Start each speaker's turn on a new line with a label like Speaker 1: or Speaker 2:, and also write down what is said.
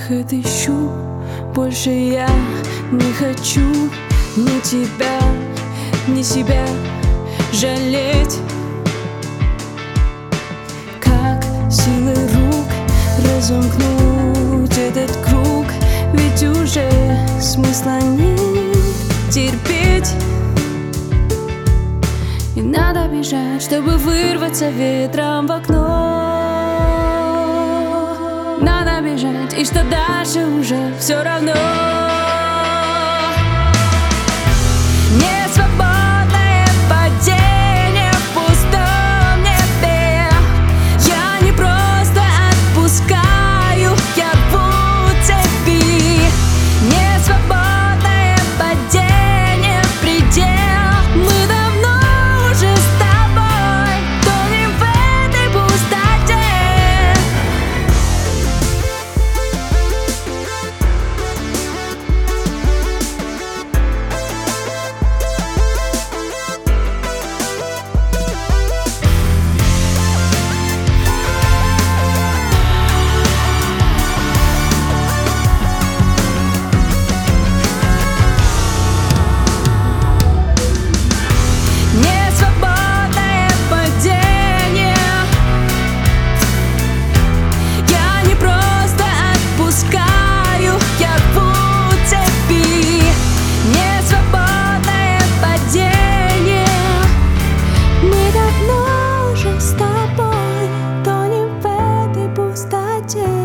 Speaker 1: выход ищу. Больше я не хочу ни тебя, ни себя жалеть. Как силой рук разомкнуть этот круг? Ведь уже смысла нет терпеть. И надо бежать, чтобы вырваться ветром в окно. Надо бежать, и что дальше уже все равно. Не свободное падение в пустом небе. Я не просто отпускаю, я рву цепи. Не свободное падение в предел. Мы давно уже с тобой тонем в этой пустоте. С тобой тонем в этой пустоте.